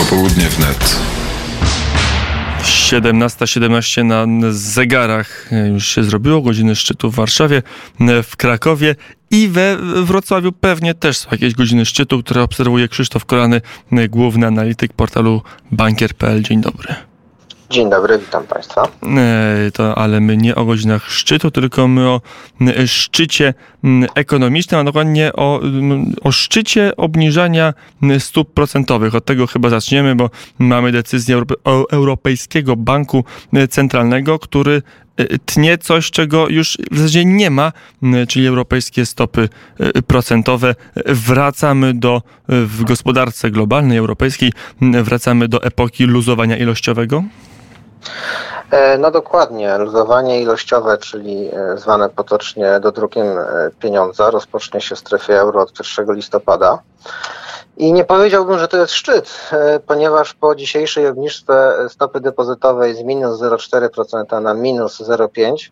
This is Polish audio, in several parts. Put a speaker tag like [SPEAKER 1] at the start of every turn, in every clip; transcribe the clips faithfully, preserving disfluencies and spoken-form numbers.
[SPEAKER 1] Popołudnie wnet.
[SPEAKER 2] siedemnasta siedemnaście na zegarach już się zrobiło, godziny szczytu w Warszawie, w Krakowie i we Wrocławiu pewnie też są jakieś godziny szczytu, które obserwuje Krzysztof Kolany, główny analityk portalu bankier kropka p l. Dzień dobry.
[SPEAKER 3] Dzień dobry, witam Państwa.
[SPEAKER 2] To, ale my nie o godzinach szczytu, tylko my o szczycie ekonomicznym, a dokładnie o, o szczycie obniżania stóp procentowych. Od tego chyba zaczniemy, bo mamy decyzję Europejskiego Banku Centralnego, który tnie coś, czego już w zasadzie nie ma, czyli europejskie stopy procentowe. Wracamy do, w gospodarce globalnej, europejskiej, wracamy do epoki luzowania ilościowego?
[SPEAKER 3] No dokładnie. Luzowanie ilościowe, czyli zwane potocznie dodrukiem pieniądza, rozpocznie się w strefie euro od pierwszego listopada. I nie powiedziałbym, że to jest szczyt, ponieważ po dzisiejszej obniżce stopy depozytowej z minus zero przecinek cztery procent na minus zero przecinek pięć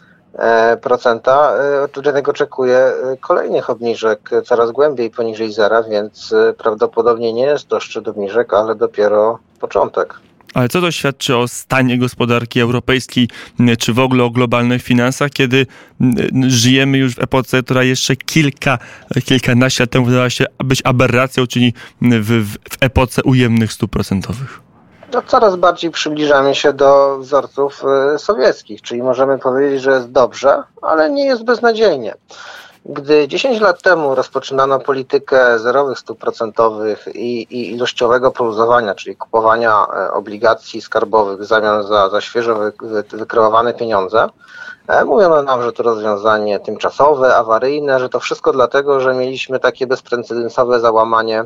[SPEAKER 3] procent rynek oczekuje kolejnych obniżek coraz głębiej poniżej zera, więc prawdopodobnie nie jest to szczyt obniżek, ale dopiero początek.
[SPEAKER 2] Ale co to świadczy o stanie gospodarki europejskiej, czy w ogóle o globalnych finansach, kiedy żyjemy już w epoce, która jeszcze kilka, kilkanaście lat temu wydawała się być aberracją, czyli w, w epoce ujemnych stóp procentowych?
[SPEAKER 3] No, coraz bardziej przybliżamy się do wzorców sowieckich, czyli możemy powiedzieć, że jest dobrze, ale nie jest beznadziejnie. Gdy dziesięć lat temu rozpoczynano politykę zerowych stóp procentowych i, i ilościowego poluzowania, czyli kupowania obligacji skarbowych w zamian za, za świeżo wy, wy, wykreowane pieniądze, mówiono nam, że to rozwiązanie tymczasowe, awaryjne, że to wszystko dlatego, że mieliśmy takie bezprecedensowe załamanie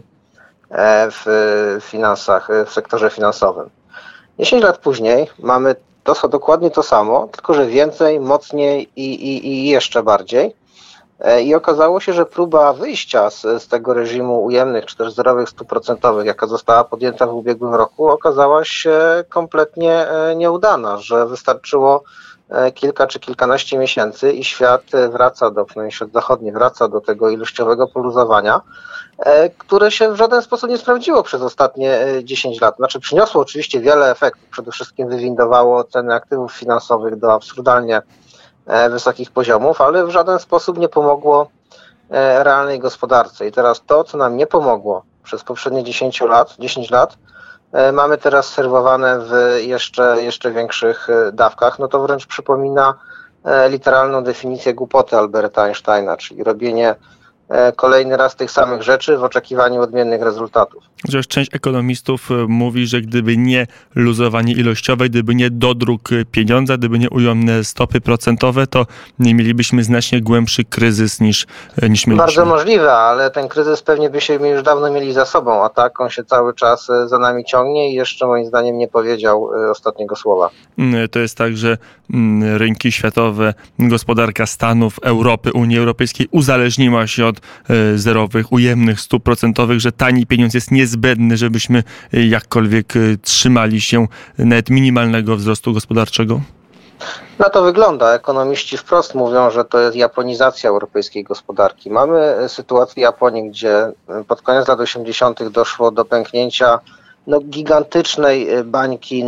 [SPEAKER 3] w finansach, w sektorze finansowym. dziesięć lat później mamy to, dokładnie to samo, tylko że więcej, mocniej i, i, i jeszcze bardziej. I okazało się, że próba wyjścia z, z tego reżimu ujemnych czy też zerowych stóp procentowych, jaka została podjęta w ubiegłym roku, okazała się kompletnie nieudana, że wystarczyło kilka czy kilkanaście miesięcy i świat wraca do, przynajmniej świat zachodni wraca do tego ilościowego poluzowania, które się w żaden sposób nie sprawdziło przez ostatnie dziesięć lat. Znaczy przyniosło oczywiście wiele efektów, przede wszystkim wywindowało ceny aktywów finansowych do absurdalnie wysokich poziomów, ale w żaden sposób nie pomogło realnej gospodarce. I teraz to, co nam nie pomogło przez poprzednie dziesięć lat, dziesięć lat, mamy teraz serwowane w jeszcze, jeszcze większych dawkach, no to wręcz przypomina literalną definicję głupoty Alberta Einsteina, czyli robienie kolejny raz tych samych rzeczy w oczekiwaniu odmiennych rezultatów.
[SPEAKER 2] Chociaż część ekonomistów mówi, że gdyby nie luzowanie ilościowe, gdyby nie dodruk pieniądza, gdyby nie ujemne stopy procentowe, to nie mielibyśmy znacznie głębszy kryzys niż, niż mieliśmy.
[SPEAKER 3] Bardzo możliwe, ale ten kryzys pewnie by się już dawno mieli za sobą, a tak on się cały czas za nami ciągnie i jeszcze moim zdaniem nie powiedział ostatniego słowa.
[SPEAKER 2] To jest tak, że rynki światowe, gospodarka Stanów, Europy, Unii Europejskiej uzależniła się od zerowych, ujemnych stóp procentowych, że tani pieniądz jest niezbędny, żebyśmy jakkolwiek trzymali się nawet minimalnego wzrostu gospodarczego?
[SPEAKER 3] Na to wygląda. Ekonomiści wprost mówią, że to jest japonizacja europejskiej gospodarki. Mamy sytuację Japonii, gdzie pod koniec lat osiemdziesiątych doszło do pęknięcia no, gigantycznej bańki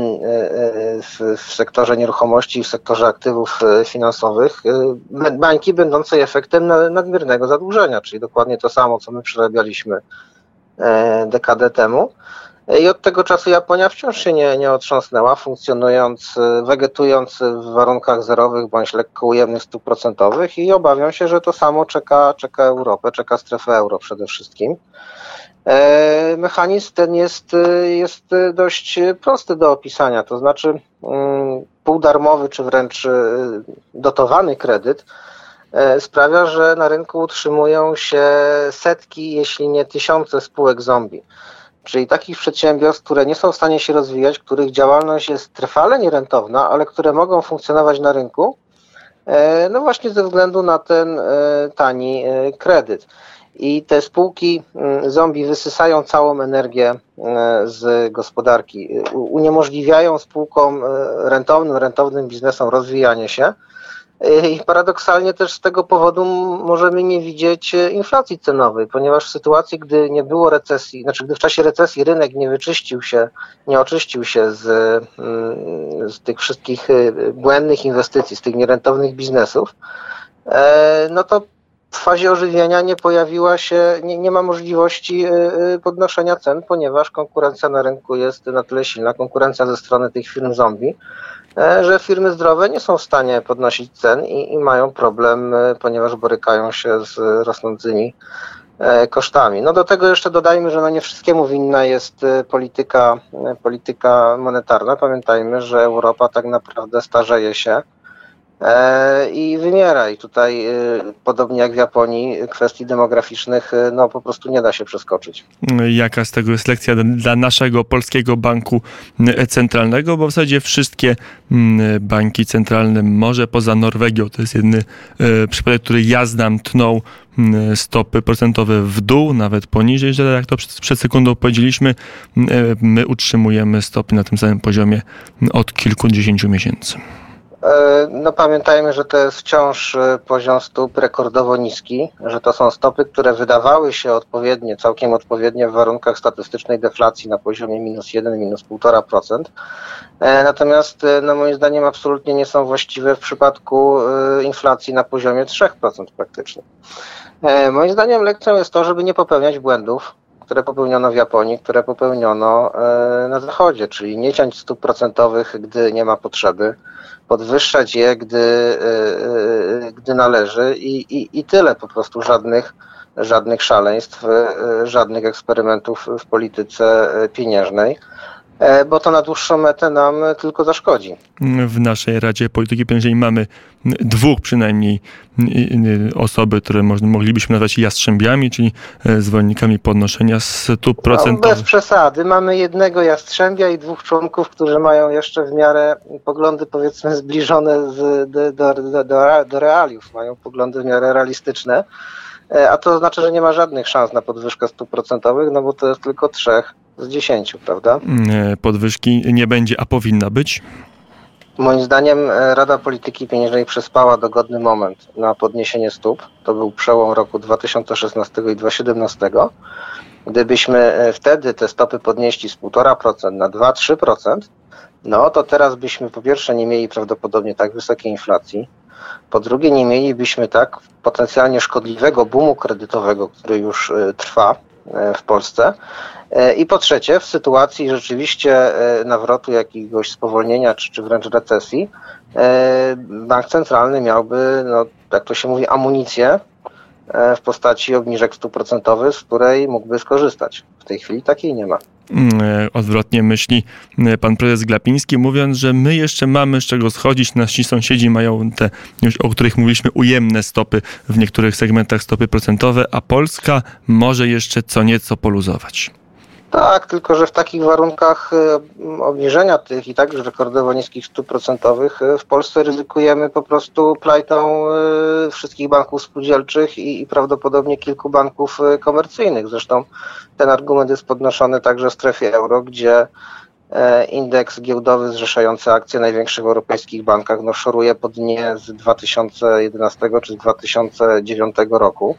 [SPEAKER 3] w, w sektorze nieruchomości, w sektorze aktywów finansowych, bańki będącej efektem nadmiernego zadłużenia, czyli dokładnie to samo, co my przerabialiśmy dekadę temu. I od tego czasu Japonia wciąż się nie, nie otrząsnęła, funkcjonując, wegetując w warunkach zerowych bądź lekko ujemnych stóp procentowych i obawiam się, że to samo czeka, czeka Europę, czeka strefę euro przede wszystkim. Mechanizm ten jest, jest dość prosty do opisania, to znaczy półdarmowy czy wręcz dotowany kredyt sprawia, że na rynku utrzymują się setki, jeśli nie tysiące spółek zombie. Czyli takich przedsiębiorstw, które nie są w stanie się rozwijać, których działalność jest trwale nierentowna, ale które mogą funkcjonować na rynku, no właśnie ze względu na ten tani kredyt. I te spółki zombie wysysają całą energię z gospodarki, uniemożliwiają spółkom rentownym, rentownym biznesom rozwijanie się, I paradoksalnie też z tego powodu możemy nie widzieć inflacji cenowej, ponieważ w sytuacji, gdy nie było recesji, znaczy gdy w czasie recesji rynek nie wyczyścił się, nie oczyścił się z, z tych wszystkich błędnych inwestycji, z tych nierentownych biznesów, no to w fazie ożywienia nie pojawiła się, nie, nie ma możliwości podnoszenia cen, ponieważ konkurencja na rynku jest na tyle silna, konkurencja ze strony tych firm zombie, że firmy zdrowe nie są w stanie podnosić cen i, i mają problem, ponieważ borykają się z rosnącymi kosztami. No do tego jeszcze dodajmy, że no nie wszystkiemu winna jest polityka, polityka monetarna. Pamiętajmy, że Europa tak naprawdę starzeje się i wymiera. I tutaj, podobnie jak w Japonii, kwestii demograficznych no po prostu nie da się przeskoczyć.
[SPEAKER 2] Jaka z tego jest lekcja dla naszego polskiego banku centralnego? Bo w zasadzie wszystkie banki centralne, może poza Norwegią, to jest jedyny przypadek, który ja znam, tną stopy procentowe w dół, nawet poniżej, że jak to przed, przed sekundą powiedzieliśmy, my utrzymujemy stopy na tym samym poziomie od kilkudziesięciu miesięcy.
[SPEAKER 3] No pamiętajmy, że to jest wciąż poziom stóp rekordowo niski, że to są stopy, które wydawały się odpowiednie, całkiem odpowiednie w warunkach statystycznej deflacji na poziomie minus jeden, minus półtora procent. Natomiast no moim zdaniem absolutnie nie są właściwe w przypadku inflacji na poziomie trzy procent praktycznie. Moim zdaniem lekcją jest to, żeby nie popełniać błędów, które popełniono w Japonii, które popełniono na Zachodzie, czyli nie ciąć stóp procentowych, gdy nie ma potrzeby, podwyższać je, gdy, gdy należy i, i, i tyle, po prostu żadnych, żadnych szaleństw, żadnych eksperymentów w polityce pieniężnej, bo to na dłuższą metę nam tylko zaszkodzi.
[SPEAKER 2] W naszej Radzie Polityki Pieniężnej mamy dwóch przynajmniej osoby, które moglibyśmy nazwać jastrzębiami, czyli zwolennikami podnoszenia stóp procentowych.
[SPEAKER 3] No, bez przesady. Mamy jednego jastrzębia i dwóch członków, którzy mają jeszcze w miarę poglądy, powiedzmy, zbliżone z, do, do, do, do realiów. Mają poglądy w miarę realistyczne. A to znaczy, że nie ma żadnych szans na podwyżkę stóp procentowych, no bo to jest tylko trzech z dziesięciu, prawda?
[SPEAKER 2] Podwyżki nie będzie, a powinna być?
[SPEAKER 3] Moim zdaniem Rada Polityki Pieniężnej przespała dogodny moment na podniesienie stóp. To był przełom roku dwa tysiące szesnastego i dwa tysiące siedemnastego. Gdybyśmy wtedy te stopy podnieśli z półtora procent na dwa do trzech procent, no to teraz byśmy po pierwsze nie mieli prawdopodobnie tak wysokiej inflacji, po drugie nie mielibyśmy tak potencjalnie szkodliwego boomu kredytowego, który już trwa w Polsce. I po trzecie, w sytuacji rzeczywiście nawrotu jakiegoś spowolnienia czy, czy wręcz recesji, bank centralny miałby, no, jak to się mówi, amunicję w postaci obniżek stóp procentowych, z której mógłby skorzystać. W tej chwili takiej nie ma.
[SPEAKER 2] Odwrotnie myśli pan prezes Glapiński, mówiąc, że my jeszcze mamy z czego schodzić. Nasi sąsiedzi mają te, o których mówiliśmy, ujemne stopy, w niektórych segmentach stopy procentowe, a Polska może jeszcze co nieco poluzować.
[SPEAKER 3] Tak, tylko że w takich warunkach obniżenia tych i tak już rekordowo niskich stóp procentowych w Polsce ryzykujemy po prostu plajtą wszystkich banków spółdzielczych i, i prawdopodobnie kilku banków komercyjnych. Zresztą ten argument jest podnoszony także w strefie euro, gdzie indeks giełdowy zrzeszający akcje największych europejskich bankach no, szoruje po dnie z dwa tysiące jedenastego czy z dwa tysiące dziewiątego roku.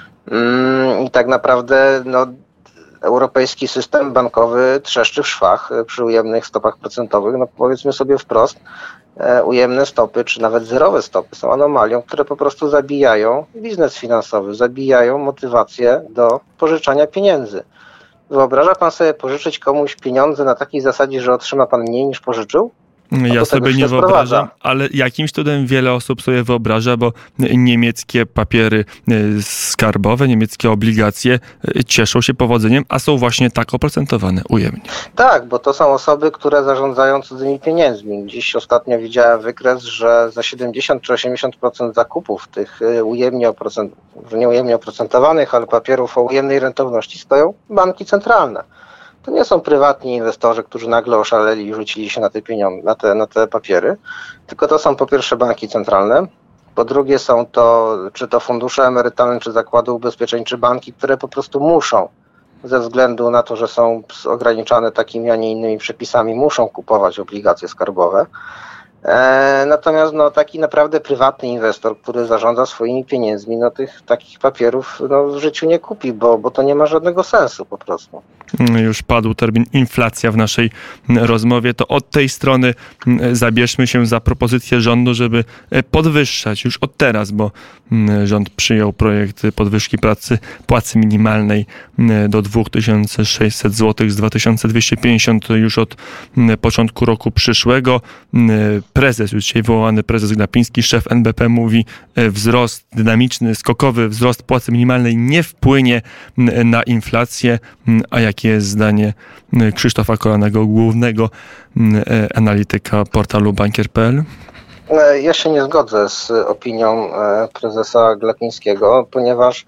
[SPEAKER 3] I tak naprawdę no, europejski system bankowy trzeszczy w szwach przy ujemnych stopach procentowych. No powiedzmy sobie wprost, ujemne stopy, czy nawet zerowe stopy są anomalią, które po prostu zabijają biznes finansowy, zabijają motywację do pożyczania pieniędzy. Wyobraża pan sobie pożyczyć komuś pieniądze na takiej zasadzie, że otrzyma pan mniej niż pożyczył?
[SPEAKER 2] Ja sobie nie wyobrażam, ale jakimś cudem wiele osób sobie wyobraża, bo niemieckie papiery skarbowe, niemieckie obligacje cieszą się powodzeniem, a są właśnie tak oprocentowane ujemnie.
[SPEAKER 3] Tak, bo to są osoby, które zarządzają cudzymi pieniędzmi. Dziś ostatnio widziałem wykres, że za siedemdziesiąt czy osiemdziesiąt procent zakupów tych ujemnie oprocentowanych, nie ujemnie oprocentowanych, ale papierów o ujemnej rentowności stoją banki centralne. To nie są prywatni inwestorzy, którzy nagle oszaleli i rzucili się na te pieniądze, na te, na te papiery, tylko to są po pierwsze banki centralne, po drugie są to czy to fundusze emerytalne, czy zakłady ubezpieczeń, czy banki, które po prostu muszą ze względu na to, że są ograniczane takimi, a nie innymi przepisami, muszą kupować obligacje skarbowe. E, natomiast no, taki naprawdę prywatny inwestor, który zarządza swoimi pieniędzmi, no tych takich papierów no, w życiu nie kupi, bo, bo to nie ma żadnego sensu po prostu.
[SPEAKER 2] Już padł termin inflacja w naszej rozmowie, to od tej strony zabierzmy się za propozycję rządu, żeby podwyższać już od teraz, bo rząd przyjął projekt podwyżki pracy, płacy minimalnej do dwa tysiące sześćset złotych z dwa tysiące dwieście pięćdziesiąt już od początku roku przyszłego. Prezes, już dzisiaj wywołany prezes Glapiński, szef N B P mówi, wzrost dynamiczny, skokowy wzrost płacy minimalnej nie wpłynie na inflację. A jakie jest zdanie Krzysztofa Kolanego, głównego analityka portalu bankier kropka p l?
[SPEAKER 3] Ja się nie zgodzę z opinią prezesa Glapińskiego, ponieważ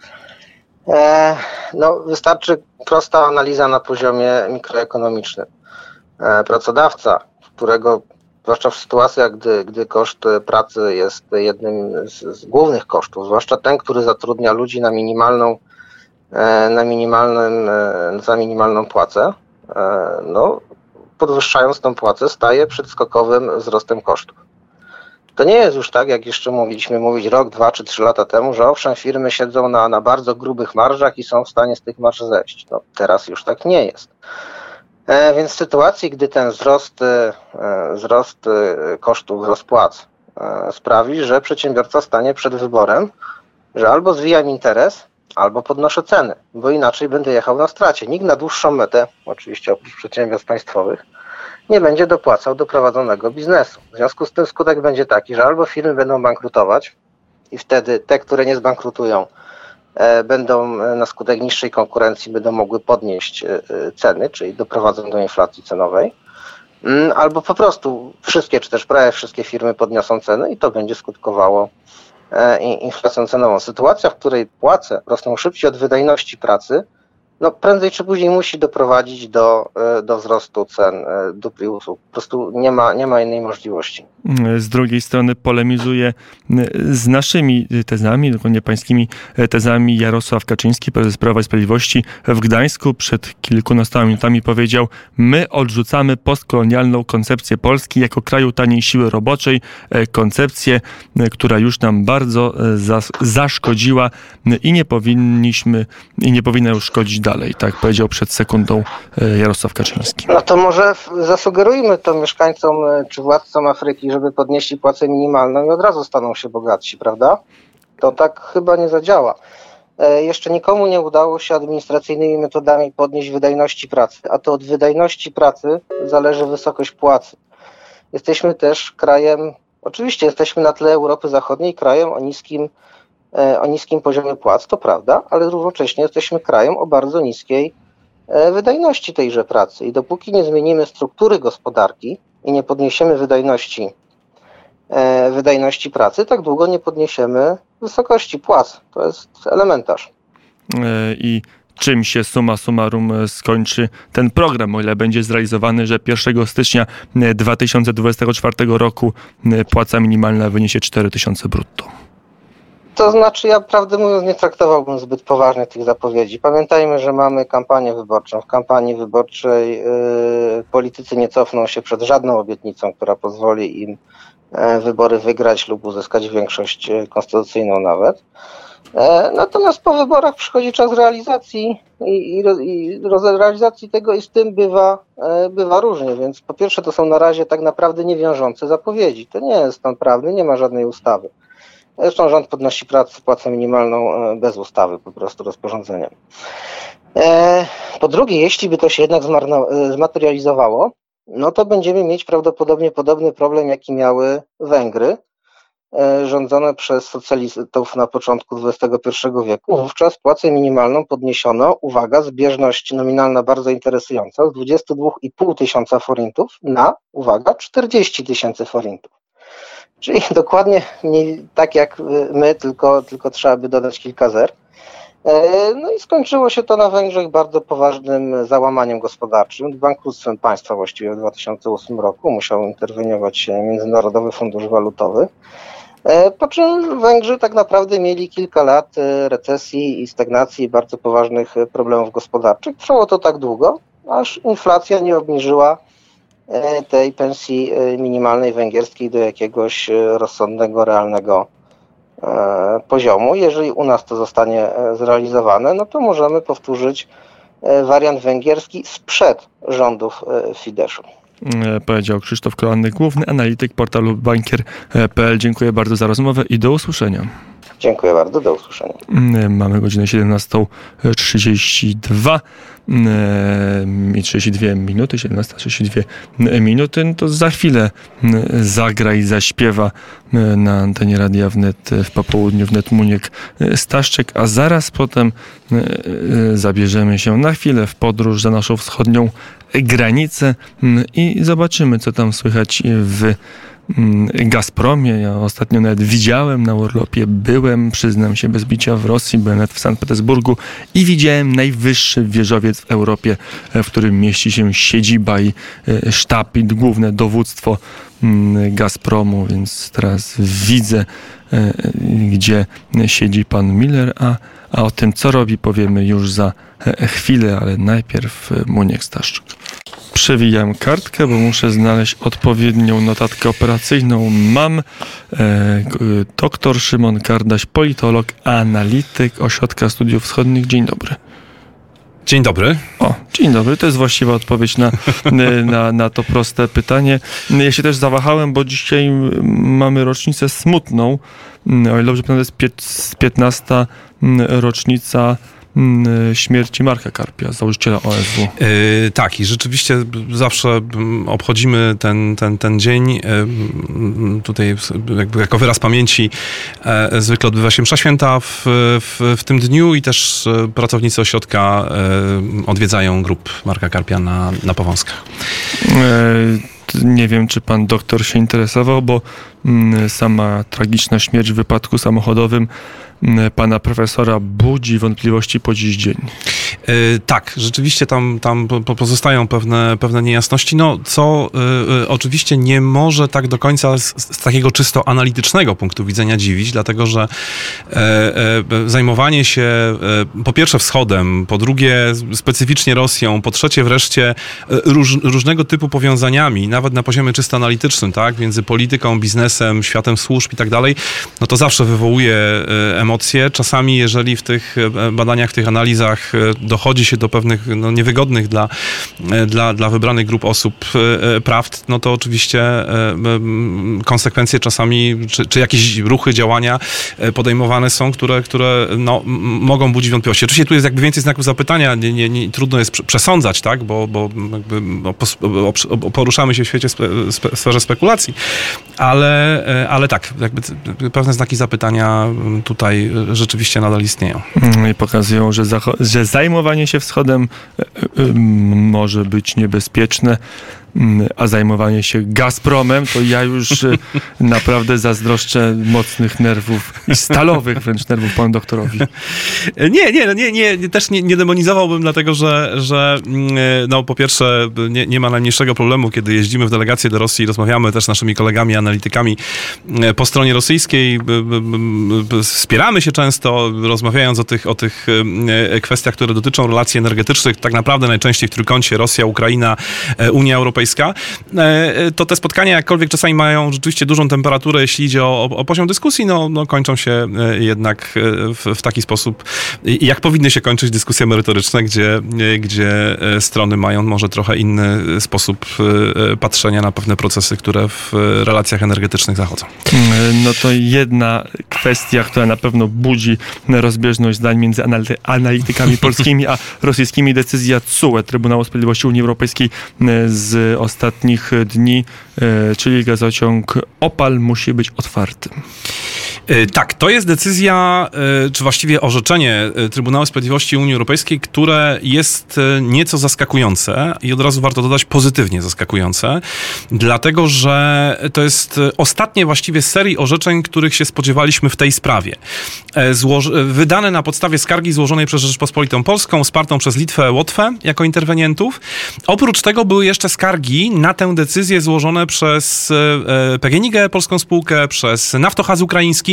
[SPEAKER 3] no, wystarczy prosta analiza na poziomie mikroekonomicznym. Pracodawca, którego zwłaszcza w sytuacjach, gdy, gdy koszt pracy jest jednym z, z głównych kosztów, zwłaszcza ten, który zatrudnia ludzi na minimalną, na minimalnym, za minimalną płacę, no, podwyższając tą płacę, staje przed skokowym wzrostem kosztów. To nie jest już tak, jak jeszcze mogliśmy mówić rok, dwa czy trzy lata temu, że owszem, firmy siedzą na, na bardzo grubych marżach i są w stanie z tych marż zejść. No, teraz już tak nie jest. E, więc w sytuacji, gdy ten wzrost, e, wzrost kosztów, wzrost płac e, sprawi, że przedsiębiorca stanie przed wyborem, że albo zwijam interes, albo podnoszę ceny, bo inaczej będę jechał na stracie. Nikt na dłuższą metę, oczywiście oprócz przedsiębiorstw państwowych, nie będzie dopłacał do prowadzonego biznesu. W związku z tym skutek będzie taki, że albo firmy będą bankrutować i wtedy te, które nie zbankrutują, e, będą na skutek niższej konkurencji będą mogły podnieść e, ceny, czyli doprowadzą do inflacji cenowej, mm, albo po prostu wszystkie, czy też prawie wszystkie firmy podniosą ceny i to będzie skutkowało e, inflacją cenową. Sytuacja, w której płace rosną szybciej od wydajności pracy, no prędzej czy później musi doprowadzić do, do wzrostu cen dóbr i usług. Po prostu nie ma, nie ma innej możliwości.
[SPEAKER 2] Z drugiej strony polemizuje z naszymi tezami, dokładnie pańskimi tezami Jarosław Kaczyński, prezes Prawa i Sprawiedliwości w Gdańsku. Przed kilkunastoma minutami powiedział: my odrzucamy postkolonialną koncepcję Polski jako kraju taniej siły roboczej, koncepcję, która już nam bardzo zaszkodziła i nie powinniśmy, i nie powinna już szkodzić dalej. Tak powiedział przed sekundą Jarosław Kaczyński.
[SPEAKER 3] No to może zasugerujmy to mieszkańcom czy władcom Afryki, żeby podnieśli płacę minimalną i od razu staną się bogatsi, prawda? To tak chyba nie zadziała. Jeszcze nikomu nie udało się administracyjnymi metodami podnieść wydajności pracy, a to od wydajności pracy zależy wysokość płacy. Jesteśmy też krajem, oczywiście jesteśmy na tle Europy Zachodniej, krajem o niskim, o niskim poziomie płac, to prawda, ale równocześnie jesteśmy krajem o bardzo niskiej wydajności tejże pracy. I dopóki nie zmienimy struktury gospodarki i nie podniesiemy wydajności, wydajności pracy, tak długo nie podniesiemy wysokości płac. To jest elementarz.
[SPEAKER 2] I czym się summa summarum skończy ten program, o ile będzie zrealizowany, że pierwszego stycznia dwa tysiące dwudziestego czwartego roku płaca minimalna wyniesie cztery tysiące brutto?
[SPEAKER 3] To znaczy, ja prawdę mówiąc nie traktowałbym zbyt poważnie tych zapowiedzi. Pamiętajmy, że mamy kampanię wyborczą. W kampanii wyborczej yy, politycy nie cofną się przed żadną obietnicą, która pozwoli im yy, wybory wygrać lub uzyskać większość yy, konstytucyjną nawet. Yy, natomiast po wyborach przychodzi czas realizacji i, i, i realizacji tego i z tym bywa, yy, bywa różnie. Więc po pierwsze to są na razie tak naprawdę niewiążące zapowiedzi. To nie jest stan prawny, nie ma żadnej ustawy. Zresztą rząd podnosi pracę, płacę minimalną bez ustawy, po prostu rozporządzeniem. Po drugie, jeśli by to się jednak zmaterializowało, no to będziemy mieć prawdopodobnie podobny problem, jaki miały Węgry, rządzone przez socjalistów na początku dwudziestego pierwszego wieku. Wówczas płacę minimalną podniesiono, uwaga, zbieżność nominalna bardzo interesująca, z dwudziestu dwóch i pół tysiąca forintów na, uwaga, czterdzieści tysięcy forintów. Czyli dokładnie nie tak jak my, tylko, tylko trzeba by dodać kilka zer. No i skończyło się to na Węgrzech bardzo poważnym załamaniem gospodarczym, bankructwem państwa właściwie w dwa tysiące ósmym roku. Musiał interweniować Międzynarodowy Fundusz Walutowy. Po czym Węgrzy tak naprawdę mieli kilka lat recesji i stagnacji i bardzo poważnych problemów gospodarczych. Trwało to tak długo, aż inflacja nie obniżyła tej pensji minimalnej węgierskiej do jakiegoś rozsądnego, realnego poziomu. Jeżeli u nas to zostanie zrealizowane, no to możemy powtórzyć wariant węgierski sprzed rządów Fideszu.
[SPEAKER 2] Powiedział Krzysztof Kolanny, główny analityk portalu bankier kropka p l. Dziękuję bardzo za rozmowę i do usłyszenia.
[SPEAKER 3] Dziękuję bardzo, do usłyszenia.
[SPEAKER 2] Mamy godzinę siedemnasta trzydzieści dwa i trzydzieści dwie minuty, siedemnasta trzydzieści dwie minuty. No to za chwilę zagra i zaśpiewa na antenie Radia Wnet w popołudniu Wnet Muniek Staszczyk, a zaraz potem zabierzemy się na chwilę w podróż za naszą wschodnią granicę i zobaczymy, co tam słychać w Gazpromie. Ja ostatnio nawet widziałem na urlopie, byłem, przyznam się bez bicia, w Rosji, byłem nawet w Sankt Petersburgu i widziałem najwyższy wieżowiec w Europie, w którym mieści się siedziba i sztab i główne dowództwo Gazpromu, więc teraz widzę, gdzie siedzi pan Miller, a, a o tym, co robi, powiemy już za chwilę, ale najpierw Muniek Staszczyk. Przewijam kartkę, bo muszę znaleźć odpowiednią notatkę operacyjną. Mam e, doktor Szymon Kardaś, politolog, analityk Ośrodka Studiów Wschodnich. Dzień dobry.
[SPEAKER 1] Dzień dobry.
[SPEAKER 2] O, dzień dobry. To jest właściwa odpowiedź na, na, na to proste pytanie. Ja się też zawahałem, bo dzisiaj mamy rocznicę smutną. O ile dobrze pamiętam, to jest piętnasta rocznica śmierci Marka Karpia, założyciela O S W.
[SPEAKER 1] Yy, tak, i rzeczywiście zawsze obchodzimy ten, ten, ten dzień. Yy, tutaj jakby jako wyraz pamięci yy, zwykle odbywa się msza święta w, w, w tym dniu i też yy, pracownicy ośrodka yy, odwiedzają grób Marka Karpia na, na Powązkach.
[SPEAKER 2] Yy, nie wiem, czy pan doktor się interesował, bo yy, sama tragiczna śmierć w wypadku samochodowym pana profesora budzi wątpliwości po dziś dzień.
[SPEAKER 1] Yy, tak, rzeczywiście tam, tam pozostają pewne, pewne niejasności, no co yy, oczywiście nie może tak do końca z, z takiego czysto analitycznego punktu widzenia dziwić, dlatego że yy, yy, zajmowanie się yy, po pierwsze wschodem, po drugie specyficznie Rosją, po trzecie wreszcie yy, róż, różnego typu powiązaniami, nawet na poziomie czysto analitycznym, tak, między polityką, biznesem, światem służb i tak dalej, no to zawsze wywołuje yy, emocje. Czasami, jeżeli w tych badaniach, w tych analizach dochodzi się do pewnych no, niewygodnych dla, dla, dla wybranych grup osób prawd, no to oczywiście konsekwencje czasami, czy, czy jakieś ruchy, działania podejmowane są, które, które no, mogą budzić wątpliwości. Oczywiście tu jest jakby więcej znaków zapytania, nie, nie, nie, trudno jest przesądzać, tak, bo, bo jakby poruszamy się w świecie, w sferze spekulacji, ale, ale tak, jakby pewne znaki zapytania tutaj rzeczywiście nadal istnieją.
[SPEAKER 2] I pokazują, że, że zajmowanie się wschodem może być niebezpieczne, a zajmowanie się Gazpromem, to ja już naprawdę zazdroszczę mocnych nerwów i stalowych wręcz nerwów panu doktorowi.
[SPEAKER 1] Nie, nie, nie, nie też nie, nie demonizowałbym, dlatego że, że no po pierwsze nie, nie ma najmniejszego problemu, kiedy jeździmy w delegację do Rosji i rozmawiamy też z naszymi kolegami, analitykami po stronie rosyjskiej. Wspieramy się często, rozmawiając o tych, o tych kwestiach, które dotyczą relacji energetycznych, tak naprawdę najczęściej w trójkącie Rosja, Ukraina, Unia Europejska. To te spotkania, jakkolwiek czasami mają rzeczywiście dużą temperaturę, jeśli idzie o, o poziom dyskusji, no, no kończą się jednak w, w taki sposób, jak powinny się kończyć dyskusje merytoryczne, gdzie, gdzie strony mają może trochę inny sposób patrzenia na pewne procesy, które w relacjach energetycznych zachodzą.
[SPEAKER 2] No to jedna kwestia, która na pewno budzi rozbieżność zdań między analitykami polskimi a rosyjskimi, decyzja T S U E, Trybunału Sprawiedliwości Unii Europejskiej z ostatnich dni, czyli gazociąg Opal musi być otwarty.
[SPEAKER 1] Tak, to jest decyzja, czy właściwie orzeczenie Trybunału Sprawiedliwości Unii Europejskiej, które jest nieco zaskakujące i od razu warto dodać pozytywnie zaskakujące, dlatego że to jest ostatnie właściwie z serii orzeczeń, których się spodziewaliśmy w tej sprawie. Złoż- wydane na podstawie skargi złożonej przez Rzeczpospolitą Polską, wspartą przez Litwę, Łotwę jako interwenientów. Oprócz tego były jeszcze skargi na tę decyzję złożone przez P G N I G, polską spółkę, przez Naftogaz Ukraiński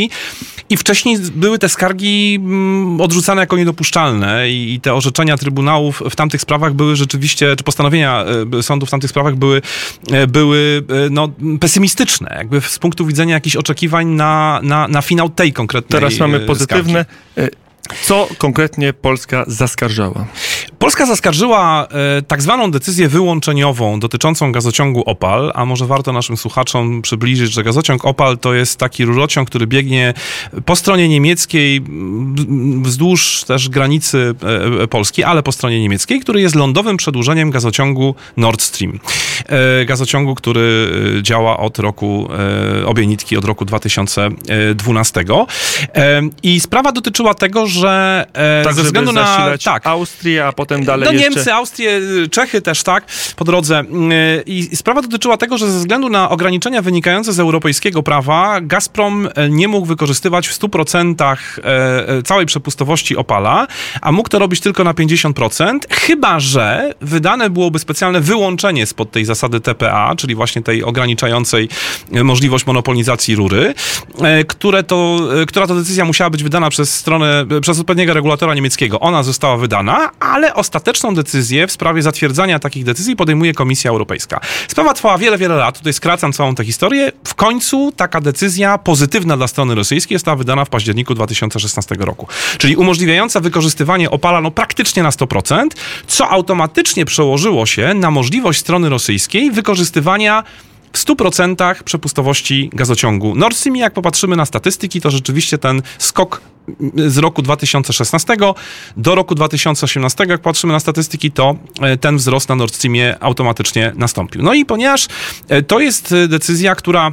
[SPEAKER 1] skargi i wcześniej były te skargi odrzucane jako niedopuszczalne i te orzeczenia trybunałów w tamtych sprawach były rzeczywiście, czy postanowienia sądów w tamtych sprawach były, były no, pesymistyczne, jakby z punktu widzenia jakichś oczekiwań na, na, na finał tej konkretnej
[SPEAKER 2] Teraz mamy pozytywne.
[SPEAKER 1] Skargi.
[SPEAKER 2] Co konkretnie Polska zaskarżała?
[SPEAKER 1] Polska zaskarżyła e, tak zwaną decyzję wyłączeniową dotyczącą gazociągu Opal, a może warto naszym słuchaczom przybliżyć, że gazociąg Opal to jest taki rurociąg, który biegnie po stronie niemieckiej, wzdłuż też granicy e, Polski, ale po stronie niemieckiej, który jest lądowym przedłużeniem gazociągu Nord Stream. E, gazociągu, który działa od roku, e, obie nitki od roku dwa tysiące dwunastego. E, I sprawa dotyczyła tego, że e,
[SPEAKER 2] tak,
[SPEAKER 1] ze względu na
[SPEAKER 2] tak, Austrię, a potem dalej
[SPEAKER 1] no,
[SPEAKER 2] jeszcze...
[SPEAKER 1] Niemcy, Austrię, Czechy też, tak, po drodze. I sprawa dotyczyła tego, że ze względu na ograniczenia wynikające z europejskiego prawa Gazprom nie mógł wykorzystywać w stu procentach całej przepustowości Opala, a mógł to robić tylko na pięćdziesiąt procent, chyba że wydane byłoby specjalne wyłączenie spod tej zasady T P A, czyli właśnie tej ograniczającej możliwość monopolizacji rury, które to, która to decyzja musiała być wydana przez stronę, przez odpowiedniego regulatora niemieckiego. Ona została wydana, ale ostateczną decyzję w sprawie zatwierdzania takich decyzji podejmuje Komisja Europejska. Sprawa trwała wiele, wiele lat. Tutaj skracam całą tę historię. W końcu taka decyzja pozytywna dla strony rosyjskiej została wydana w październiku dwa tysiące szesnastego roku. Czyli umożliwiająca wykorzystywanie Opala no, praktycznie na sto procent, co automatycznie przełożyło się na możliwość strony rosyjskiej wykorzystywania w stu procentach przepustowości gazociągu Nord Stream. Jak popatrzymy na statystyki, to rzeczywiście ten skok z roku dwa tysiące szesnastego do roku dwa tysiące osiemnastego, jak patrzymy na statystyki, to ten wzrost na Nord Streamie automatycznie nastąpił. No i ponieważ to jest decyzja, która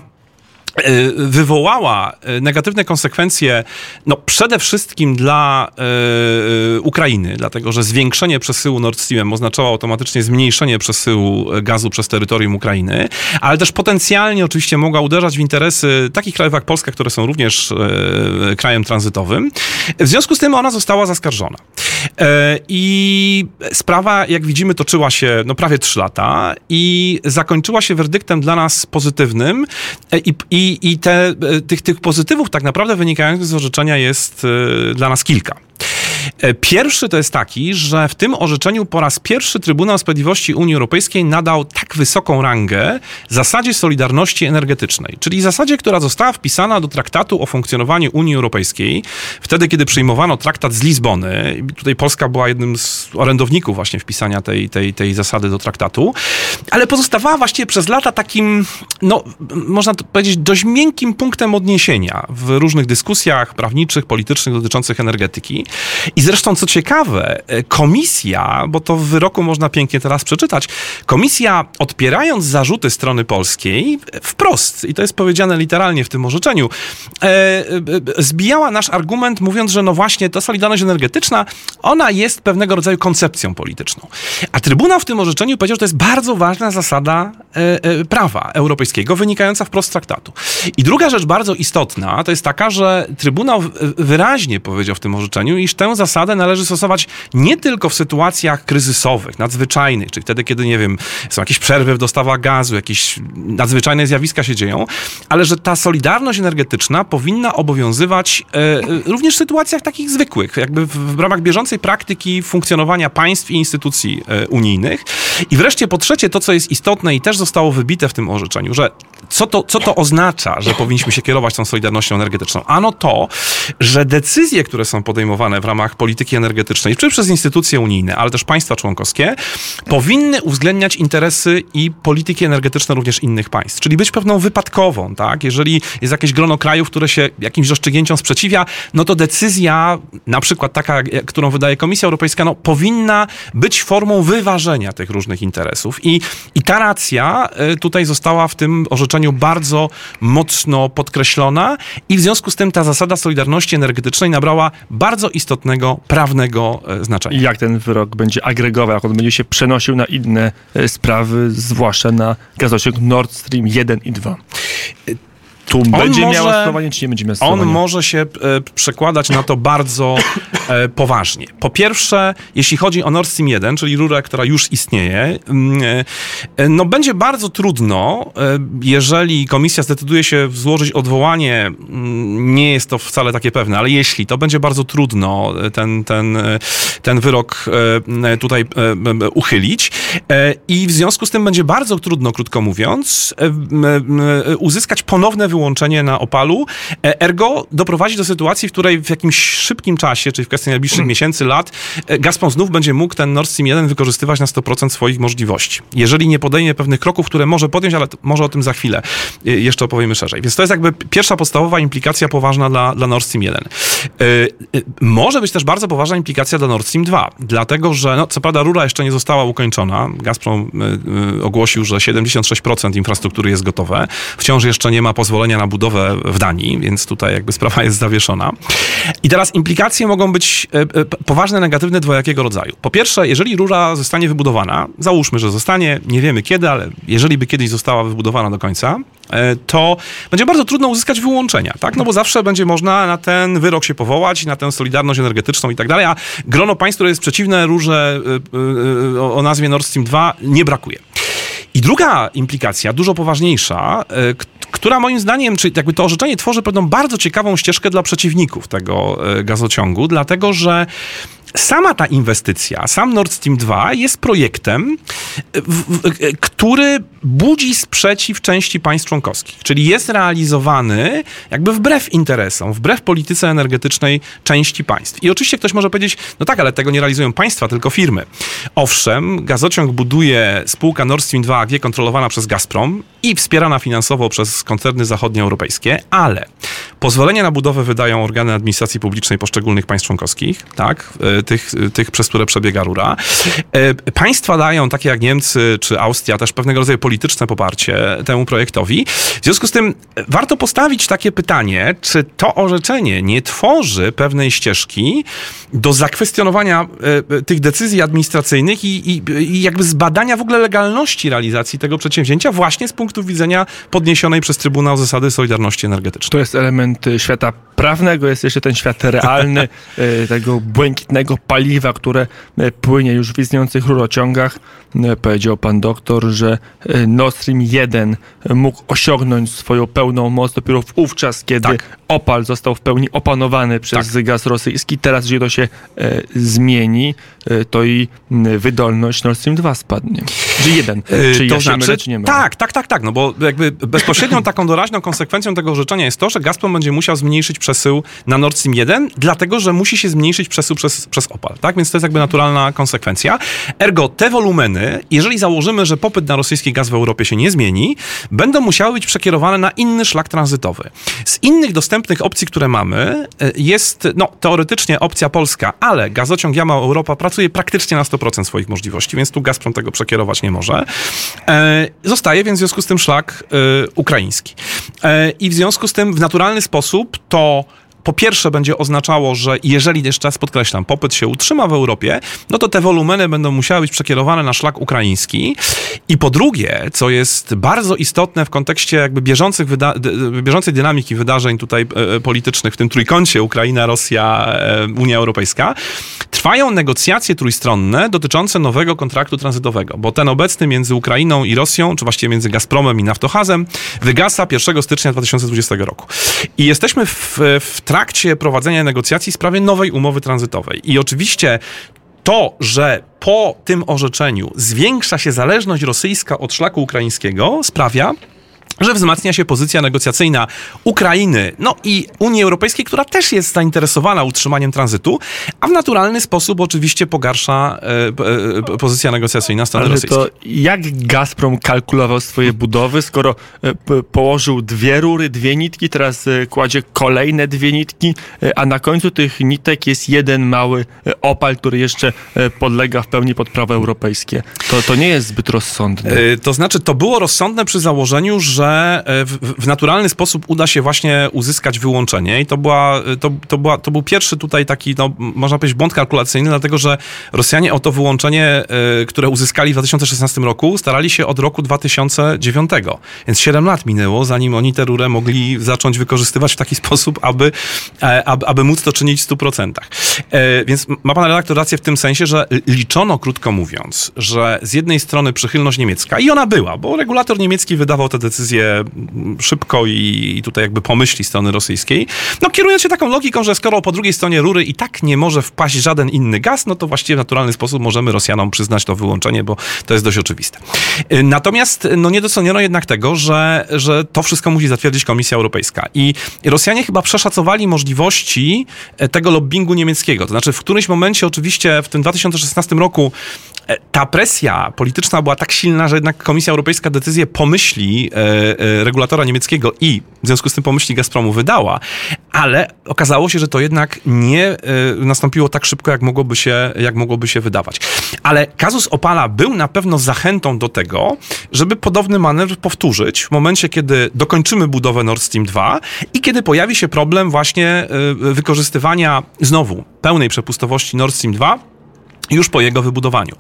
[SPEAKER 1] wywołała negatywne konsekwencje no przede wszystkim dla e, Ukrainy, dlatego że zwiększenie przesyłu Nord Streamem oznaczało automatycznie zmniejszenie przesyłu gazu przez terytorium Ukrainy, ale też potencjalnie oczywiście mogła uderzać w interesy takich krajów jak Polska, które są również e, krajem tranzytowym. W związku z tym ona została zaskarżona. E, I sprawa, jak widzimy, toczyła się no prawie trzy lata i zakończyła się werdyktem dla nas pozytywnym e, i, i I, i te, tych, tych pozytywów tak naprawdę wynikających z orzeczenia jest y, dla nas kilka. Pierwszy to jest taki, że w tym orzeczeniu po raz pierwszy Trybunał Sprawiedliwości Unii Europejskiej nadał tak wysoką rangę zasadzie solidarności energetycznej, czyli zasadzie, która została wpisana do traktatu o funkcjonowaniu Unii Europejskiej, wtedy kiedy przyjmowano traktat z Lizbony. Tutaj Polska była jednym z orędowników właśnie wpisania tej, tej, tej zasady do traktatu, ale pozostawała właściwie przez lata takim, no można powiedzieć, dość miękkim punktem odniesienia w różnych dyskusjach prawniczych, politycznych dotyczących energetyki. I zresztą, co ciekawe, komisja, bo to w wyroku można pięknie teraz przeczytać, komisja, odpierając zarzuty strony polskiej, wprost, i to jest powiedziane literalnie w tym orzeczeniu, e, e, zbijała nasz argument, mówiąc, że no właśnie ta solidarność energetyczna, ona jest pewnego rodzaju koncepcją polityczną. A Trybunał w tym orzeczeniu powiedział, że to jest bardzo ważna zasada e, e, prawa europejskiego, wynikająca wprost z traktatu. I druga rzecz bardzo istotna, to jest taka, że Trybunał wyraźnie powiedział w tym orzeczeniu, iż tę zasadę należy stosować nie tylko w sytuacjach kryzysowych, nadzwyczajnych, czyli wtedy, kiedy, nie wiem, są jakieś przerwy w dostawach gazu, jakieś nadzwyczajne zjawiska się dzieją, ale że ta solidarność energetyczna powinna obowiązywać e, również w sytuacjach takich zwykłych, jakby w, w ramach bieżącej praktyki funkcjonowania państw i instytucji e, unijnych. I wreszcie po trzecie, to co jest istotne i też zostało wybite w tym orzeczeniu, że co to, co to oznacza, że powinniśmy się kierować tą solidarnością energetyczną? Ano to, że decyzje, które są podejmowane w ramach polityki energetycznej, czy przez instytucje unijne, ale też państwa członkowskie, powinny uwzględniać interesy i polityki energetyczne również innych państw. Czyli być pewną wypadkową, tak? Jeżeli jest jakieś grono krajów, które się jakimś rozstrzygnięciom sprzeciwia, no to decyzja, na przykład taka, którą wydaje Komisja Europejska, no powinna być formą wyważenia tych różnych interesów. I, i ta racja tutaj została w tym orzeczeniu bardzo mocno podkreślona i w związku z tym ta zasada solidarności energetycznej nabrała bardzo istotnego prawnego znaczenia.
[SPEAKER 2] I jak ten wyrok będzie agregował, jak on będzie się przenosił na inne sprawy, zwłaszcza na gazociąg Nord Stream jeden i dwa? Tu on będzie może, miał zastosowanie, czy nie będzie miał zastosowania?
[SPEAKER 1] On może się e, przekładać na to bardzo e, poważnie. Po pierwsze, jeśli chodzi o Nord Stream jeden, czyli rurę, która już istnieje, e, no będzie bardzo trudno, e, jeżeli komisja zdecyduje się złożyć odwołanie, m, nie jest to wcale takie pewne, ale jeśli, to będzie bardzo trudno ten, ten, ten wyrok e, tutaj e, uchylić e, i w związku z tym będzie bardzo trudno, krótko mówiąc, e, e, uzyskać ponowne wyłączenie na Opalu, ergo doprowadzi do sytuacji, w której w jakimś szybkim czasie, czyli w kwestii najbliższych mm. miesięcy, lat, Gazprom znów będzie mógł ten Nord Stream jeden wykorzystywać na sto procent swoich możliwości. Jeżeli nie podejmie pewnych kroków, które może podjąć, ale może o tym za chwilę jeszcze opowiemy szerzej. Więc to jest jakby pierwsza podstawowa implikacja poważna dla, dla Nord Stream jeden. Yy, może być też bardzo poważna implikacja dla Nord Stream dwa, dlatego że, no, co prawda rura jeszcze nie została ukończona. Gazprom yy, yy, ogłosił, że siedemdziesiąt sześć procent infrastruktury jest gotowe. Wciąż jeszcze nie ma pozwolenia na budowę w Danii, więc tutaj jakby sprawa jest zawieszona. I teraz implikacje mogą być poważne, negatywne dwojakiego rodzaju. Po pierwsze, jeżeli rura zostanie wybudowana, załóżmy, że zostanie, nie wiemy kiedy, ale jeżeli by kiedyś została wybudowana do końca, to będzie bardzo trudno uzyskać wyłączenia, tak? No bo zawsze będzie można na ten wyrok się powołać, na tę solidarność energetyczną i tak dalej, a grono państw, które jest przeciwne rurze o nazwie Nord Stream dwa, nie brakuje. I druga implikacja, dużo poważniejsza, która moim zdaniem, czy jakby to orzeczenie tworzy pewną bardzo ciekawą ścieżkę dla przeciwników tego gazociągu, dlatego że sama ta inwestycja, sam Nord Stream dwa jest projektem, w, w, który budzi sprzeciw części państw członkowskich, czyli jest realizowany jakby wbrew interesom, wbrew polityce energetycznej części państw. I oczywiście ktoś może powiedzieć, no tak, ale tego nie realizują państwa, tylko firmy. Owszem, gazociąg buduje spółka Nord Stream dwa A G kontrolowana przez Gazprom i wspierana finansowo przez koncerny zachodnioeuropejskie, ale pozwolenia na budowę wydają organy administracji publicznej poszczególnych państw członkowskich, tak, tych, tych przez które przebiega rura. Państwa dają, takie jak Niemcy czy Austria, też pewnego rodzaju polityczne poparcie temu projektowi. W związku z tym warto postawić takie pytanie, czy to orzeczenie nie tworzy pewnej ścieżki do zakwestionowania tych decyzji administracyjnych i, i, i jakby zbadania w ogóle legalności realizacji tego przedsięwzięcia właśnie z punktu widzenia podniesionej przez Trybunał zasady solidarności energetycznej.
[SPEAKER 2] To jest element świata prawnego, jest jeszcze ten świat realny, tego błękitnego paliwa, które płynie już w istniejących rurociągach. Powiedział pan doktor, że Nord Stream jeden mógł osiągnąć swoją pełną moc dopiero wówczas, kiedy tak. Opal został w pełni opanowany przez tak. gaz rosyjski. Teraz, jeżeli to się e, zmieni, e, to i wydolność Nord Stream dwa spadnie. Czy jeden? Czy
[SPEAKER 1] to
[SPEAKER 2] ja
[SPEAKER 1] znaczy,
[SPEAKER 2] mylę, czy nie mylę?
[SPEAKER 1] Tak, tak, tak, tak. No bo jakby bezpośrednią taką doraźną konsekwencją tego orzeczenia jest to, że Gazprom będzie musiał zmniejszyć przesył na Nord Stream jeden, dlatego, że musi się zmniejszyć przesył przez, przez Opal. Tak? Więc to jest jakby naturalna konsekwencja. Ergo te wolumeny, jeżeli założymy, że popyt na rosyjski gaz w Europie się nie zmieni, będą musiały być przekierowane na inny szlak tranzytowy. Z innych dostępnych opcji, które mamy, jest no, teoretycznie opcja polska, ale gazociąg Jamał-Europa pracuje praktycznie na sto procent swoich możliwości, więc tu Gazprom tego przekierować nie może. E, zostaje więc w związku z tym szlak e, ukraiński. E, I w związku z tym w naturalny sposób to po pierwsze będzie oznaczało, że jeżeli, jeszcze raz podkreślam, popyt się utrzyma w Europie, no to te wolumeny będą musiały być przekierowane na szlak ukraiński. I po drugie, co jest bardzo istotne w kontekście jakby bieżących wyda- bieżącej dynamiki wydarzeń tutaj e, politycznych w tym trójkącie Ukraina, Rosja, e, Unia Europejska, trwają negocjacje trójstronne dotyczące nowego kontraktu tranzytowego, bo ten obecny między Ukrainą i Rosją, czy właściwie między Gazpromem i Naftogazem, wygasa pierwszego stycznia dwa tysiące dwudziestego roku. I jesteśmy w, w trakcie prowadzenia negocjacji w sprawie nowej umowy tranzytowej. I oczywiście to, że po tym orzeczeniu zwiększa się zależność rosyjska od szlaku ukraińskiego, sprawia, że wzmacnia się pozycja negocjacyjna Ukrainy, no i Unii Europejskiej, która też jest zainteresowana utrzymaniem tranzytu, a w naturalny sposób oczywiście pogarsza e, e, pozycja negocjacyjna strony
[SPEAKER 2] Ale
[SPEAKER 1] rosyjskiej.
[SPEAKER 2] To jak Gazprom kalkulował swoje budowy, skoro e, p- położył dwie rury, dwie nitki, teraz e, kładzie kolejne dwie nitki, e, a na końcu tych nitek jest jeden mały e, opal, który jeszcze e, podlega w pełni pod prawo europejskie. To, to nie jest zbyt rozsądne.
[SPEAKER 1] E, to znaczy, to było rozsądne przy założeniu, że że w, w naturalny sposób uda się właśnie uzyskać wyłączenie i to, była, to, to, była, to był pierwszy tutaj taki, no, można powiedzieć, błąd kalkulacyjny, dlatego że Rosjanie o to wyłączenie, które uzyskali w dwa tysiące szesnastym roku, starali się od roku dwa tysiące dziewiątego. Więc siedem lat minęło, zanim oni tę rurę mogli zacząć wykorzystywać w taki sposób, aby, aby, aby móc to czynić w stu procentach. Więc ma pan redaktor rację w tym sensie, że liczono, krótko mówiąc, że z jednej strony przychylność niemiecka, i ona była, bo regulator niemiecki wydawał te decyzje szybko i, i tutaj jakby po myśli strony rosyjskiej, no kierując się taką logiką, że skoro po drugiej stronie rury i tak nie może wpaść żaden inny gaz, no to właściwie w naturalny sposób możemy Rosjanom przyznać to wyłączenie, bo to jest dość oczywiste. Natomiast no nie doceniono jednak tego, że, że to wszystko musi zatwierdzić Komisja Europejska. I Rosjanie chyba przeszacowali możliwości tego lobbingu niemieckiego. To znaczy w którymś momencie oczywiście w tym dwa tysiące szesnastym roku ta presja polityczna była tak silna, że jednak Komisja Europejska decyzję pomyśli e, e, regulatora niemieckiego i w związku z tym pomyśli Gazpromu wydała, ale okazało się, że to jednak nie e, nastąpiło tak szybko, jak mogłoby się, jak mogłoby się wydawać. Ale kazus Opala był na pewno zachętą do tego, żeby podobny manewr powtórzyć w momencie, kiedy dokończymy budowę Nord Stream dwa i kiedy pojawi się problem właśnie e, wykorzystywania znowu pełnej przepustowości Nord Stream dwa już po jego wybudowaniu.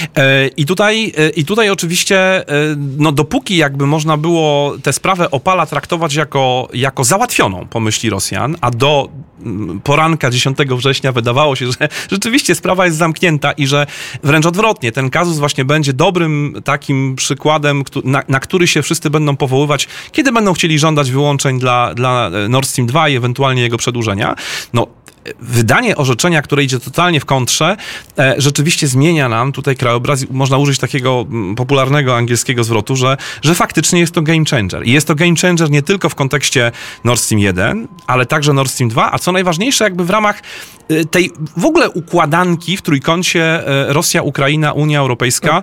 [SPEAKER 1] I tutaj, i tutaj oczywiście, no dopóki jakby można było tę sprawę Opala traktować jako, jako załatwioną po myśli Rosjan, a do poranka dziesiątego września wydawało się, że rzeczywiście sprawa jest zamknięta i że wręcz odwrotnie, ten kazus właśnie będzie dobrym takim przykładem, na, na który się wszyscy będą powoływać, kiedy będą chcieli żądać wyłączeń dla, dla Nord Stream dwa i ewentualnie jego przedłużenia. No, wydanie orzeczenia, które idzie totalnie w kontrze, e, rzeczywiście zmienia nam tutaj krajobraz. Można użyć takiego popularnego angielskiego zwrotu, że, że faktycznie jest to game changer. I jest to game changer nie tylko w kontekście Nord Stream jeden, ale także Nord Stream dwa, a co najważniejsze jakby w ramach tej w ogóle układanki w trójkącie Rosja, Ukraina, Unia Europejska,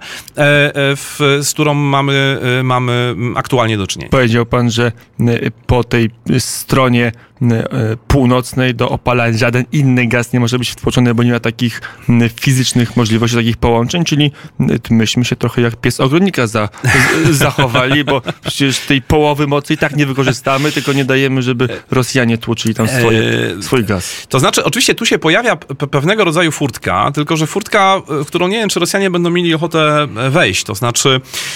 [SPEAKER 1] w, z którą mamy, mamy aktualnie do czynienia.
[SPEAKER 2] Powiedział pan, że po tej stronie północnej do Opala żaden inny gaz nie może być wtłoczony, bo nie ma takich fizycznych możliwości, takich połączeń, czyli myśmy się trochę jak pies ogrodnika za, z, zachowali, bo przecież tej połowy mocy i tak nie wykorzystamy, tylko nie dajemy, żeby Rosjanie tłoczyli tam swoje, swój gaz.
[SPEAKER 1] To znaczy, oczywiście tu się pojawia p- pewnego rodzaju furtka, tylko że furtka, w którą nie wiem, czy Rosjanie będą mieli ochotę wejść. To znaczy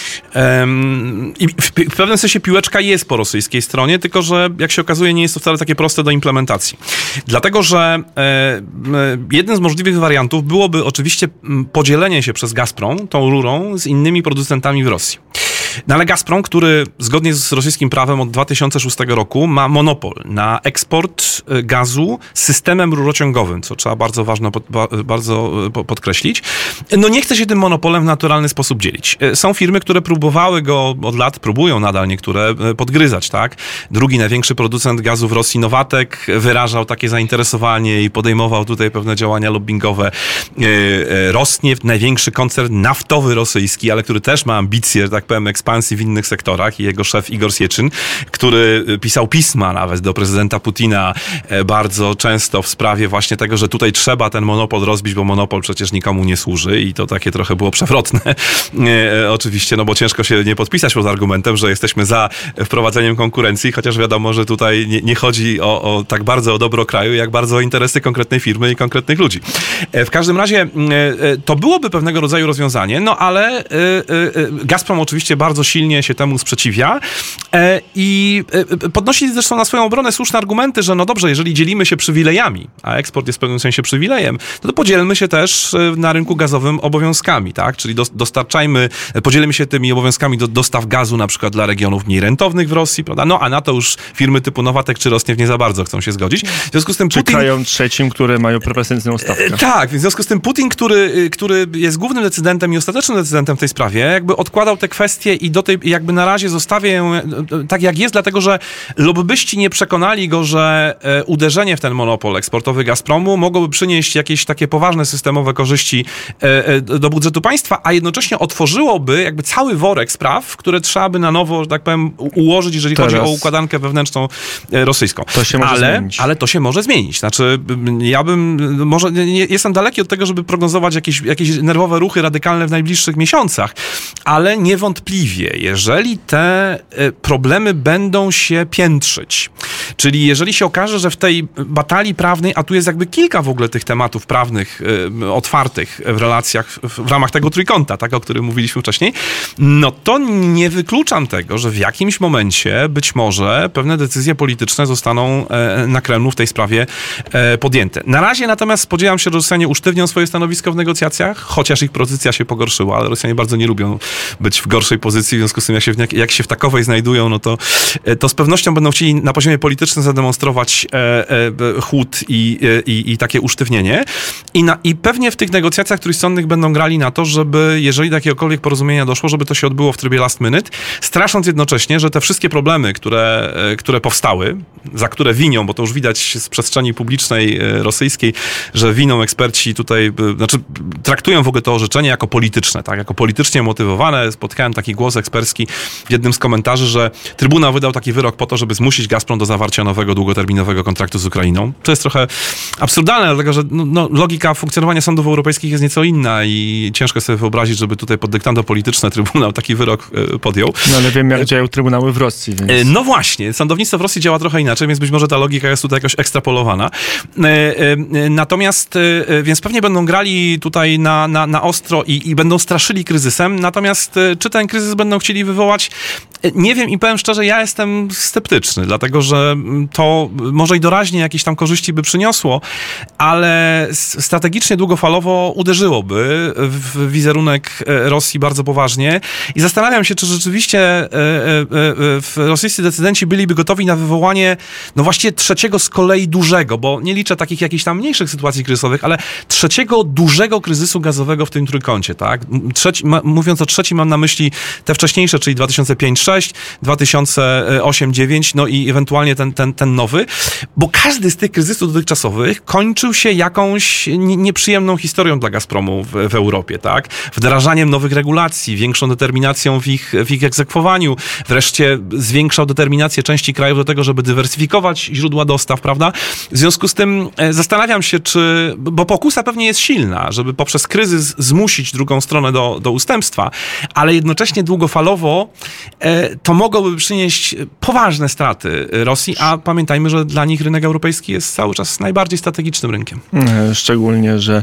[SPEAKER 1] um, i w, w pewnym sensie piłeczka jest po rosyjskiej stronie, tylko że jak się okazuje, nie jest to wcale takie proste do implementacji. Dlatego, że e, jeden z możliwych wariantów byłoby oczywiście podzielenie się przez Gazprom tą rurą z innymi producentami w Rosji. No ale Gazprom, który zgodnie z rosyjskim prawem od dwa tysiące szóstego roku ma monopol na eksport gazu z systemem rurociągowym, co trzeba bardzo ważno, bardzo podkreślić, no nie chce się tym monopolem w naturalny sposób dzielić. Są firmy, które próbowały go od lat, próbują nadal niektóre podgryzać, tak? Drugi największy producent gazu w Rosji, Nowatek, wyrażał takie zainteresowanie i podejmował tutaj pewne działania lobbingowe. Rosneft, największy koncern naftowy rosyjski, ale który też ma ambicje, że tak powiem, ekspansji w innych sektorach i jego szef Igor Sieczyn, który pisał pisma nawet do prezydenta Putina bardzo często w sprawie właśnie tego, że tutaj trzeba ten monopol rozbić, bo monopol przecież nikomu nie służy i to takie trochę było przewrotne. Oczywiście, no bo ciężko się nie podpisać pod argumentem, że jesteśmy za wprowadzeniem konkurencji, chociaż wiadomo, że tutaj nie, nie chodzi o, o tak bardzo o dobro kraju, jak bardzo o interesy konkretnej firmy i konkretnych ludzi. W każdym razie to byłoby pewnego rodzaju rozwiązanie, no ale Gazprom oczywiście bardzo silnie się temu sprzeciwia i podnosi zresztą na swoją obronę słuszne argumenty, że no dobrze, jeżeli dzielimy się przywilejami, a eksport jest w pewnym sensie przywilejem, to, to podzielmy się też na rynku gazowym obowiązkami, tak? Czyli dostarczajmy, podzielimy się tymi obowiązkami do dostaw gazu na przykład dla regionów mniej rentownych w Rosji, prawda? No a na to już firmy typu Nowatek czy Rosneft nie za bardzo chcą się zgodzić. W związku z tym
[SPEAKER 2] Putin...
[SPEAKER 1] Czy
[SPEAKER 2] krajom trzecim, które mają preferencyjną stawkę.
[SPEAKER 1] Tak, w związku z tym Putin, który, który jest głównym decydentem i ostatecznym decydentem w tej sprawie, jakby odkładał te kwestie i do tej, jakby na razie zostawia ją tak jak jest, dlatego że lobbyści nie przekonali go, że uderzenie w ten monopol eksportowy Gazpromu mogłoby przynieść jakieś takie poważne systemowe korzyści do budżetu państwa, a jednocześnie otworzyłoby jakby cały worek spraw, które trzeba by na nowo, że tak powiem, ułożyć, jeżeli Teraz. chodzi o układankę wewnętrzną rosyjską.
[SPEAKER 2] To się może
[SPEAKER 1] ale,
[SPEAKER 2] zmienić.
[SPEAKER 1] ale to się może zmienić. Znaczy, ja bym, może nie, jestem daleki od tego, żeby prognozować jakieś, jakieś nerwowe ruchy radykalne w najbliższych miesiącach, ale niewątpliwie niewątpliwie, jeżeli te problemy będą się piętrzyć, czyli jeżeli się okaże, że w tej batalii prawnej, a tu jest jakby kilka w ogóle tych tematów prawnych y, otwartych w relacjach, w, w ramach tego trójkąta, tak, o którym mówiliśmy wcześniej, no to nie wykluczam tego, że w jakimś momencie być może pewne decyzje polityczne zostaną e, na Kremlu w tej sprawie e, podjęte. Na razie natomiast spodziewam się, że Rosjanie usztywnią swoje stanowisko w negocjacjach, chociaż ich pozycja się pogorszyła, ale Rosjanie bardzo nie lubią być w gorszej pozycji, w związku z tym jak się w, jak się w takowej znajdują, no to, to z pewnością będą chcieli na poziomie politycznym zademonstrować e, e, chłód i, i, i takie usztywnienie. I, na, I pewnie w tych negocjacjach trójstronnych będą grali na to, żeby, jeżeli do jakiegokolwiek porozumienia doszło, żeby to się odbyło w trybie last minute, strasząc jednocześnie, że te wszystkie problemy, które, które powstały, za które winią, bo to już widać z przestrzeni publicznej rosyjskiej, że winą eksperci tutaj, znaczy traktują w ogóle to orzeczenie jako polityczne, tak, jako politycznie motywowane. Spotkałem taki głos ekspercki w jednym z komentarzy, że Trybunał wydał taki wyrok po to, żeby zmusić Gazprom do zawarcia nowego, długoterminowego kontraktu z Ukrainą. To jest trochę absurdalne, dlatego że no, no, logika funkcjonowania sądów europejskich jest nieco inna i ciężko sobie wyobrazić, żeby tutaj pod dyktando polityczne Trybunał taki wyrok y, podjął.
[SPEAKER 2] No ale wiem, jak działają trybunały w Rosji. Więc...
[SPEAKER 1] No właśnie, sądownictwo w Rosji działa trochę inaczej, więc być może ta logika jest tutaj jakoś ekstrapolowana. Natomiast, więc pewnie będą grali tutaj na, na, na ostro i, i będą straszyli kryzysem, natomiast czy ten kryzys będą chcieli wywołać? Nie wiem i powiem szczerze, ja jestem sceptyczny, dlatego że to może i doraźnie jakieś tam korzyści by przyniosło, ale strategicznie długofalowo uderzyłoby w wizerunek Rosji bardzo poważnie i zastanawiam się, czy rzeczywiście rosyjscy decydenci byliby gotowi na wywołanie, no właściwie trzeciego z kolei dużego, bo nie liczę takich jakichś tam mniejszych sytuacji kryzysowych, ale trzeciego dużego kryzysu gazowego w tym trójkącie, tak? Trzeci, ma, mówiąc o trzecim, mam na myśli te wcześniejsze, czyli dwa tysiące piąty sześć, dwa tysiące osiem dziewięć, no i ewentualnie ten, ten, ten nowy, bo każdy z tych kryzysów dotychczasowych kończył się jakąś nieprzyjemną historią dla Gazpromu w, w Europie, tak? Wdrażaniem nowych regulacji, większą determinacją w ich, w ich egzekwowaniu, wreszcie zwiększał determinację części krajów do tego, żeby dywersyfikować źródła dostaw, prawda? W związku z tym zastanawiam się, czy, bo pokusa pewnie jest silna, żeby poprzez kryzys zmusić drugą stronę do, do ustępstwa, ale jednocześnie długofalowo to mogłoby przynieść poważne straty Rosji, a pamiętajmy, że dla nich rynek europejski jest cały czas najbardziej strategicznym rynkiem.
[SPEAKER 2] Szczególnie, że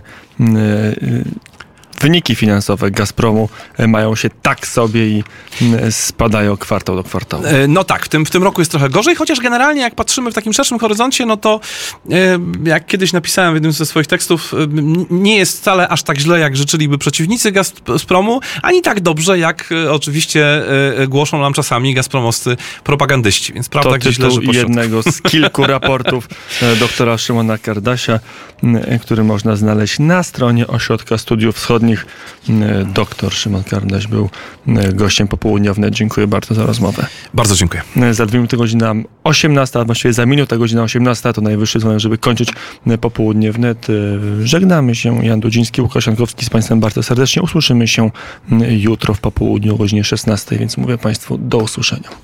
[SPEAKER 2] wyniki finansowe Gazpromu mają się tak sobie i spadają kwartał do kwartału.
[SPEAKER 1] No tak, w tym, w tym roku jest trochę gorzej, chociaż generalnie jak patrzymy w takim szerszym horyzoncie, no to jak kiedyś napisałem w jednym ze swoich tekstów, nie jest wcale aż tak źle, jak życzyliby przeciwnicy Gazpromu, ani tak dobrze, jak oczywiście głoszą nam czasami gazpromowscy propagandyści, więc prawda
[SPEAKER 2] to
[SPEAKER 1] gdzieś leży po
[SPEAKER 2] jednego z kilku raportów doktora Szymona Kardasia, który można znaleźć na stronie Ośrodka Studiów Wschodnich. Doktor Szymon Kardaś był gościem popołudnia wnet. Dziękuję bardzo za rozmowę.
[SPEAKER 1] Bardzo dziękuję.
[SPEAKER 2] Za dwie minuty godzina osiemnasta, a właściwie za minutę godzina osiemnasta to najwyższy dzwonek, żeby kończyć popołudnie wnet. Żegnamy się. Jan Dudziński, Łukasz Jankowski z Państwem bardzo serdecznie. Usłyszymy się jutro w popołudniu o godzinie szesnastej, więc mówię Państwu do usłyszenia.